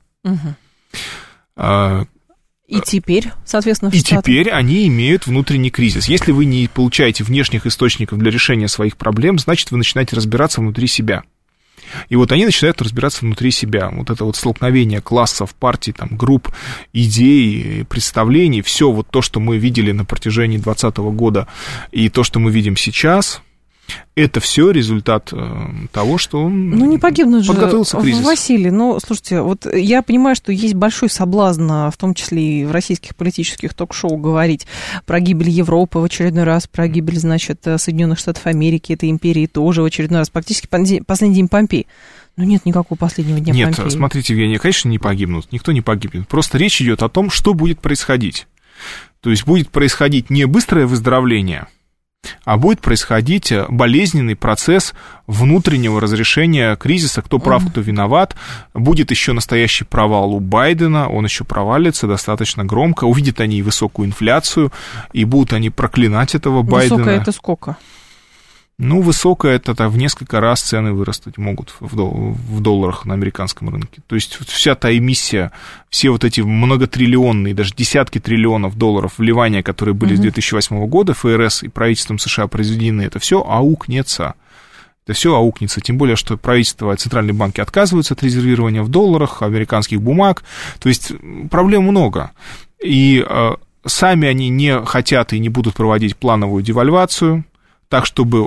И теперь, соответственно, в Штатах. И теперь они имеют внутренний кризис. Если вы не получаете внешних источников для решения своих проблем, значит, вы начинаете разбираться внутри себя. И вот они начинают разбираться внутри себя. Вот это вот столкновение классов, партий, там, групп, идей, представлений, все вот то, что мы видели на протяжении 2020 года, и то, что мы видим сейчас, это все результат того, что он не погибнут подготовился к кризису. Василий, слушайте, вот я понимаю, что есть большой соблазн, в том числе и в российских политических ток-шоу, говорить про гибель Европы в очередной раз, про гибель, значит, Соединенных Штатов Америки, этой империи тоже в очередной раз, практически последний день Помпеи. Но нет никакого последнего дня Помпеи. Нет, смотрите, Евгения, конечно, не погибнут, никто не погибнет. Просто речь идет о том, что будет происходить. То есть будет происходить не быстрое выздоровление, а будет происходить болезненный процесс внутреннего разрешения кризиса, кто прав, кто виноват. Будет еще настоящий провал у Байдена, он еще провалится достаточно громко. Увидят они и высокую инфляцию, и будут они проклинать этого Байдена. Высокая это сколько? Высокая это в несколько раз цены вырастать могут в долларах на американском рынке. То есть вся та эмиссия, все вот эти многотриллионные, даже десятки триллионов долларов вливания, которые были с 2008 года ФРС и правительством США произведены, это все аукнется. Это все аукнется, тем более, что правительство, центральные банки отказываются от резервирования в долларах, американских бумаг. То есть проблем много. И сами они не хотят и не будут проводить плановую девальвацию, так, чтобы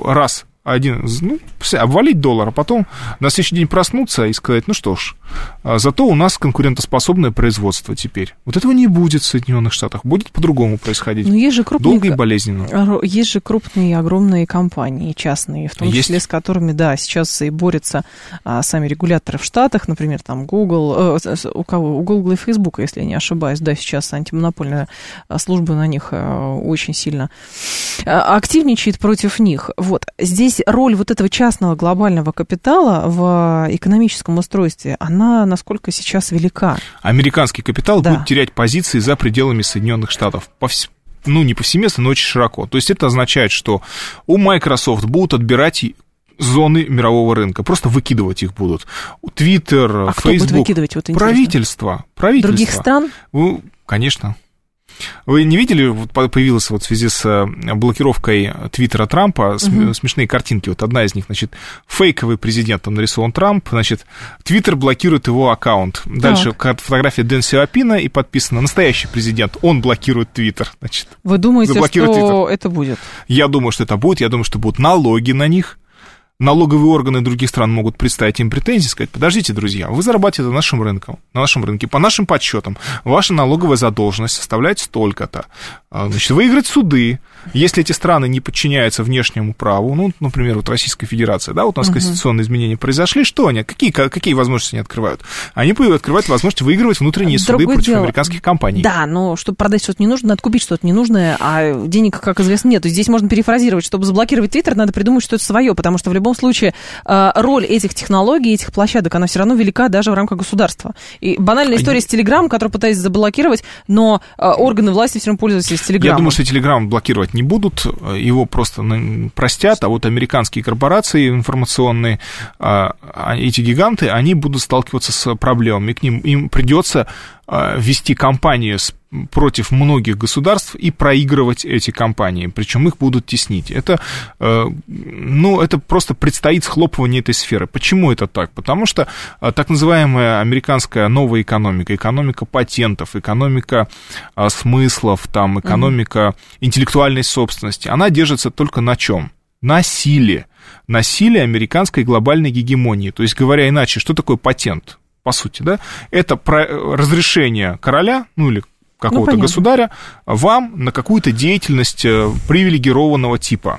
обвалить доллар, а потом на следующий день проснуться и сказать, ну что ж, зато у нас конкурентоспособное производство теперь. Вот этого не будет в Соединенных Штатах, будет по-другому происходить. Но есть же долго и болезненно. Есть же крупные огромные компании частные, в том числе с которыми, да, сейчас и борются сами регуляторы в Штатах, например, там Google, у Google и Facebook, если я не ошибаюсь, да, сейчас антимонопольная служба на них очень сильно активничает против них. Вот, здесь роль вот этого частного глобального капитала в экономическом устройстве, она насколько сейчас велика? Американский капитал будет терять позиции за пределами Соединенных Штатов. Не повсеместно, но очень широко. То есть это означает, что у Microsoft будут отбирать зоны мирового рынка, просто выкидывать их будут. Twitter, Facebook. Кто будет выкидывать? Вот правительство. Других стран? Конечно. Вы не видели, вот появилась вот в связи с блокировкой твиттера Трампа смешные картинки. Вот одна из них, значит, фейковый президент, там нарисован Трамп, значит, твиттер блокирует его аккаунт. Дальше фотография Дэн Сяопина и подписано «Настоящий президент, он блокирует твиттер». Значит, вы думаете, что Twitter. Это будет? Я думаю, что это будет. Я думаю, что будут налоги на них. Налоговые органы других стран могут представить им претензии, сказать: подождите, друзья, вы зарабатываете на нашем рынке, по нашим подсчетам, ваша налоговая задолженность составляет столько-то. Значит, выиграть суды, если эти страны не подчиняются внешнему праву, ну, например, вот Российская Федерация, да, вот у нас конституционные изменения произошли, что они, какие возможности они открывают? Они открывают возможность выигрывать внутренние суды против американских компаний. Да, но чтобы продать что-то не нужно, надо купить что-то ненужное, а денег, как известно, нет. Здесь можно перефразировать: чтобы заблокировать Твиттер, надо придумать что-то свое, потому что в любом случае роль этих технологий, этих площадок, она все равно велика даже в рамках государства. И банальная история с Телеграм, который пытается заблокировать, но органы власти все равно пользуются Телеграмом. Я думаю, что Телеграм блокировать не будут, его просто простят, а вот американские корпорации информационные, эти гиганты, они будут сталкиваться с проблемами, им придется вести кампанию против многих государств и проигрывать эти кампании, причем их будут теснить. Это просто предстоит схлопывание этой сферы. Почему это так? Потому что так называемая американская новая экономика, экономика патентов, экономика смыслов, там, экономика интеллектуальной собственности, она держится только на чем? На силе. На силе американской глобальной гегемонии. То есть, говоря иначе, что такое патент? По сути, да, это разрешение короля, ну или какого-то государя, вам на какую-то деятельность привилегированного типа.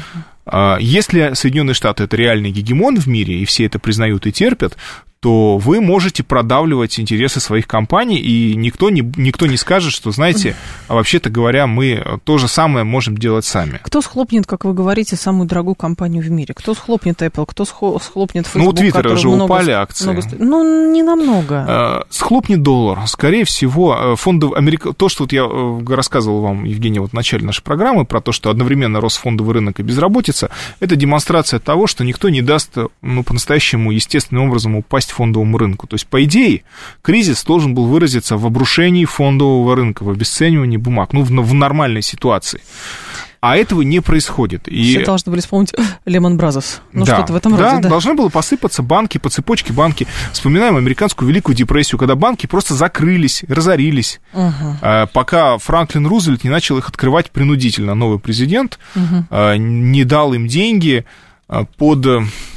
Если Соединенные Штаты — это реальный гегемон в мире, и все это признают и терпят, то вы можете продавливать интересы своих компаний, и никто не скажет, что, знаете, вообще-то говоря, мы то же самое можем делать сами. Кто схлопнет, как вы говорите, самую дорогую компанию в мире? Кто схлопнет Apple? Кто схлопнет Facebook? Ну, у Твиттера же упали акции. Не намного. Схлопнет доллар. Скорее всего, то, что вот я рассказывал вам, Евгений, вот в начале нашей программы, про то, что одновременно рос фондовый рынок и безработица, это демонстрация того, что никто не даст, по-настоящему естественным образом упасть фондовому рынку. То есть, по идее, кризис должен был выразиться в обрушении фондового рынка, в обесценивании бумаг, в нормальной ситуации. А этого не происходит. Все должны были вспомнить Lehman Brothers. Что-то в этом роде. Да, должны были посыпаться банки, по цепочке банки. Вспоминаем американскую Великую депрессию, когда банки просто закрылись, разорились, пока Франклин Рузвельт не начал их открывать принудительно. Новый президент не дал им деньги под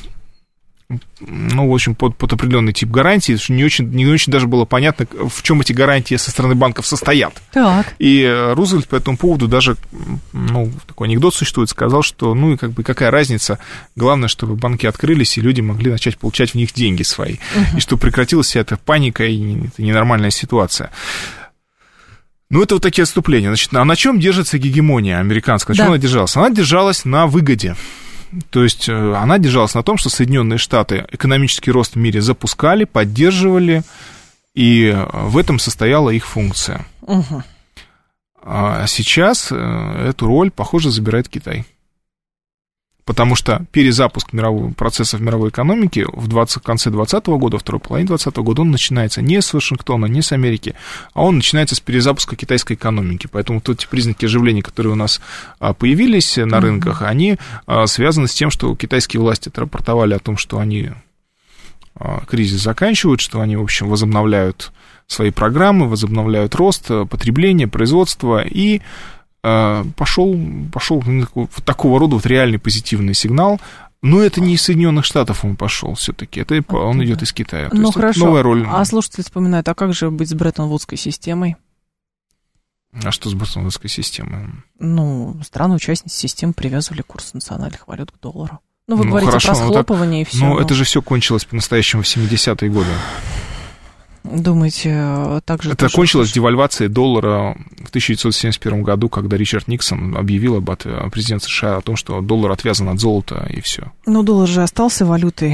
определенный тип гарантий, что не очень даже было понятно, в чем эти гарантии со стороны банков состоят. Так. И Рузвельт по этому поводу даже, такой анекдот существует, сказал, что, какая разница, главное, чтобы банки открылись, и люди могли начать получать в них деньги свои, и что прекратилась вся эта паника и эта ненормальная ситуация. Это вот такие отступления. Значит, а на чем держится гегемония американская? На чем она держалась? Она держалась на выгоде. То есть она держалась на том, что Соединенные Штаты экономический рост в мире запускали, поддерживали, и в этом состояла их функция. А сейчас эту роль, похоже, забирает Китай. Потому что перезапуск процессов мировой экономики в конце 2020 года, второй половине 2020 года, он начинается не с Вашингтона, не с Америки, а он начинается с перезапуска китайской экономики. Поэтому вот эти признаки оживления, которые у нас появились на рынках, они связаны с тем, что китайские власти рапортовали о том, что они кризис заканчивают, что они, в общем, возобновляют свои программы, возобновляют рост потребления, производства, и пошел такого рода реальный позитивный сигнал. Но это не из Соединенных Штатов он пошел все-таки, он идет из Китая. Ну хорошо, новая роль. А слушатели вспоминают, а как же быть с Бреттон-Вудской системой? А что с Бреттон-Вудской системой? Страны-участницы системы привязывали курс национальных валют к доллару. Вы говорите про схлопывание и все. Это же все кончилось по-настоящему в 70-е годы. Думаете, так же... Это кончилось девальвацией доллара в 1971 году, когда Ричард Никсон объявил президент США о том, что доллар отвязан от золота, и все. Доллар же остался валютой,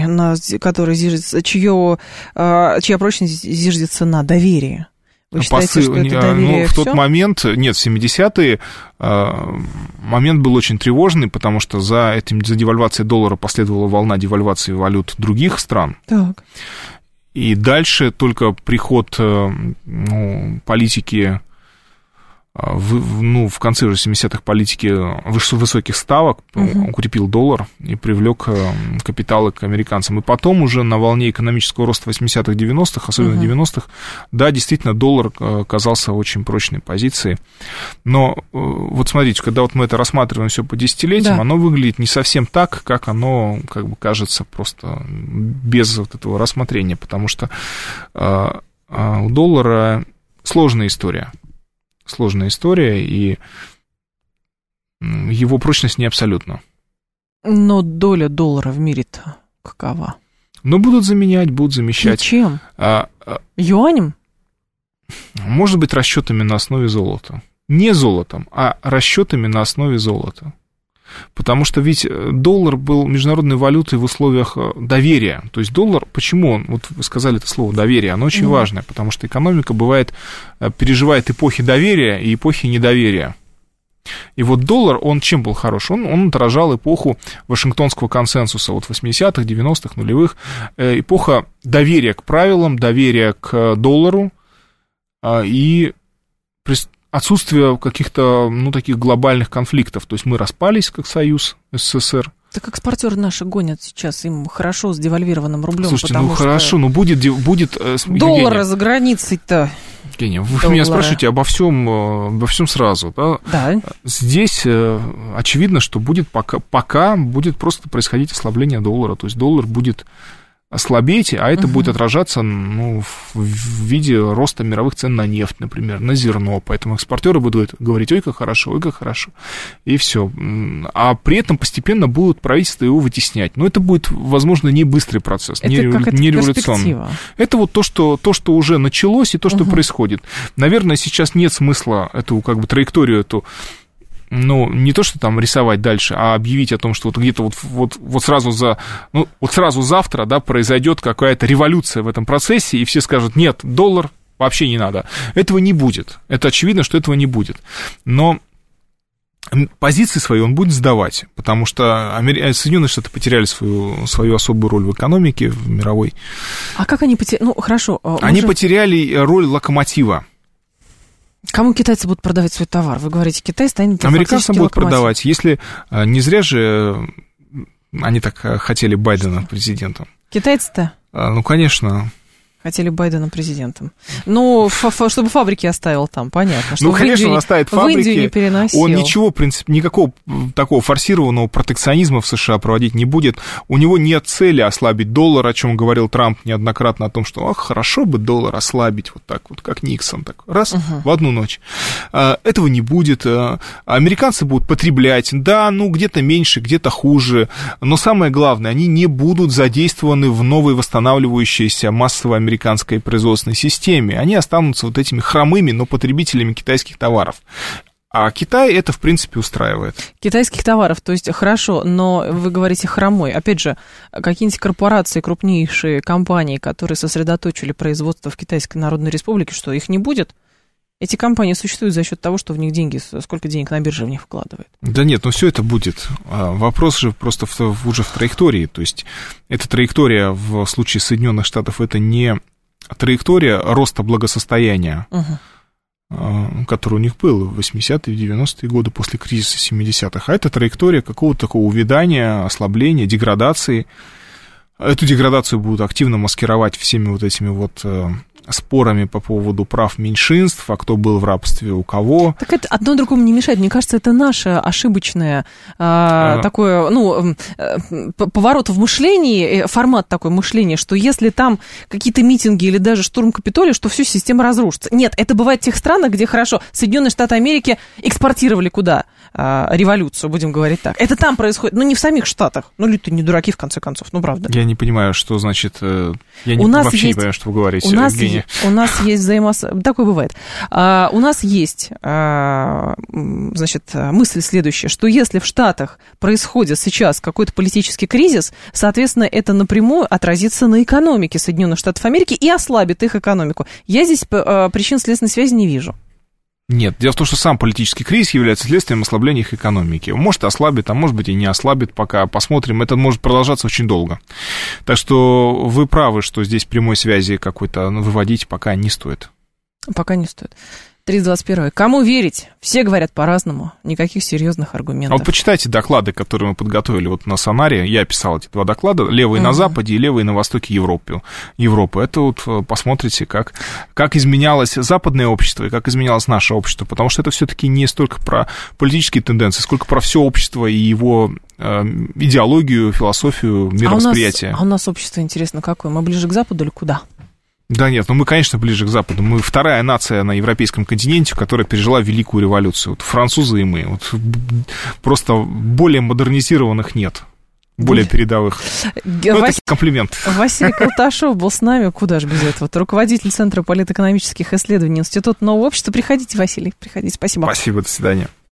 чья прочность зиждется на доверии. Вы считаете, что это доверие в тот момент, нет, в 70-е момент был очень тревожный, потому что за девальвацией доллара последовала волна девальвации валют других стран. Так. И дальше только приход политики в конце уже 70-х политики высоких ставок укрепил доллар и привлек капиталы к американцам. И потом уже на волне экономического роста 80-х, 90-х, особенно 90-х, да, действительно, доллар оказался в очень прочной позиции. Но вот смотрите, когда вот мы это рассматриваем все по десятилетиям, оно выглядит не совсем так, как оно как бы кажется просто без вот этого рассмотрения, потому что у доллара сложная история, и его прочность не абсолютна. Но доля доллара в мире-то какова? Но будут замещать. И чем? Юанем? Может быть, расчетами на основе золота. Не золотом, а расчетами на основе золота. Потому что ведь доллар был международной валютой в условиях доверия. То есть доллар, почему он, вот вы сказали это слово доверие, оно очень важное, потому что экономика переживает эпохи доверия и эпохи недоверия. И вот доллар, он чем был хорош? Он отражал эпоху Вашингтонского консенсуса, вот 80-х, 90-х, нулевых, эпоха доверия к правилам, доверия к доллару и отсутствие каких-то, таких глобальных конфликтов. То есть мы распались как союз СССР. Так экспортеры наши гонят сейчас, им хорошо с девальвированным рублем. Слушайте, хорошо, но будет доллар за границей-то. Евгения, вы меня спрашиваете обо всем сразу, да? Да. Здесь очевидно, что будет пока будет просто происходить ослабление доллара, то есть доллар будет ослабеть, а это будет отражаться в виде роста мировых цен на нефть, например, на зерно. Поэтому экспортеры будут говорить: ой, как хорошо, и все. А при этом постепенно будут правительства его вытеснять. Но это будет, возможно, не быстрый процесс, не революционный. Это вот то, что уже началось, и то, что происходит. Наверное, сейчас нет смысла эту траекторию эту не то, что там рисовать дальше, а объявить о том, что вот где-то вот сразу завтра, да, произойдет какая-то революция в этом процессе, и все скажут: нет, доллар вообще не надо. Этого не будет. Это очевидно, что этого не будет. Но позиции свои он будет сдавать, потому что Соединенные Штаты потеряли свою особую роль в экономике, в мировой. А как они потеряли? Хорошо. Они потеряли роль локомотива. Кому китайцы будут продавать свой товар? Вы говорите, Китай станет американцам будут продавать. Если не зря же они так хотели Байдена президентом. Китайцы-то? Конечно. Хотели Байдена президентом. Чтобы фабрики оставил там, понятно. Что конечно, он оставит фабрики. В Индию не переносил. Он ничего, в принципе, никакого такого форсированного протекционизма в США проводить не будет. У него нет цели ослабить доллар, о чем говорил Трамп неоднократно, о том, что хорошо бы доллар ослабить вот так вот, как Никсон, так раз, в одну ночь. Этого не будет. Американцы будут потреблять, да, где-то меньше, где-то хуже, но самое главное, они не будут задействованы в новой восстанавливающейся массовой американской производственной системе. Они останутся вот этими хромыми, но потребителями китайских товаров. А Китай это, в принципе, устраивает. Китайских товаров, то есть хорошо, но вы говорите хромой. Опять же, какие-нибудь корпорации, крупнейшие компании, которые сосредоточили производство в Китайской Народной Республике, что их не будет? Эти компании существуют за счет того, что в них деньги, сколько денег на бирже в них вкладывают. Да нет, все это будет. Вопрос же просто уже в траектории. То есть эта траектория в случае Соединенных Штатов это не траектория роста благосостояния, который у них был в 80-е и 90-е годы после кризиса 70-х, а это траектория какого-то такого увядания, ослабления, деградации. Эту деградацию будут активно маскировать всеми вот этими спорами по поводу прав меньшинств, а кто был в рабстве у кого. Так это одно другому не мешает. Мне кажется, это наше ошибочное такое, поворот в мышлении, формат такой мышления, что если там какие-то митинги или даже штурм Капитолия, что всю система разрушится. Нет, это бывает в тех странах, где хорошо. Соединенные Штаты Америки экспортировали куда? Революцию, будем говорить так. Это там происходит, не в самих Штатах. Люди-то не дураки, в конце концов, правда. Я не понимаю, что значит... Я вообще не понимаю, что вы говорите, Евгения. У нас есть такое бывает. У нас есть, мысль следующая, что если в Штатах происходит сейчас какой-то политический кризис, соответственно, это напрямую отразится на экономике Соединенных Штатов Америки и ослабит их экономику. Я здесь причин следственной связи не вижу. Нет, дело в том, что сам политический кризис является следствием ослабления их экономики. Может, ослабит, а может быть, и не ослабит, пока посмотрим. Это может продолжаться очень долго. Так что вы правы, что здесь прямой связи какой-то выводить пока не стоит. Пока не стоит. 321. Кому верить? Все говорят по-разному. Никаких серьезных аргументов. А вот почитайте доклады, которые мы подготовили вот на Сонаре. Я писал эти 2 доклада. Левые на Западе и левые на Востоке Европы. Это вот посмотрите, как изменялось западное общество и как изменялось наше общество. Потому что это все-таки не столько про политические тенденции, сколько про все общество и его идеологию, философию, мировосприятие. А у нас общество, интересно, какое? Мы ближе к Западу или куда? Да нет, мы, конечно, ближе к Западу. Мы вторая нация на европейском континенте, которая пережила Великую революцию. Вот французы и мы. Вот просто более модернизированных нет. Более передовых. Это комплимент. Василий Колташов был с нами. Куда же без этого? Руководитель Центра политэкономических исследований Института нового общества. Приходите, Василий, приходите. Спасибо. Спасибо, до свидания.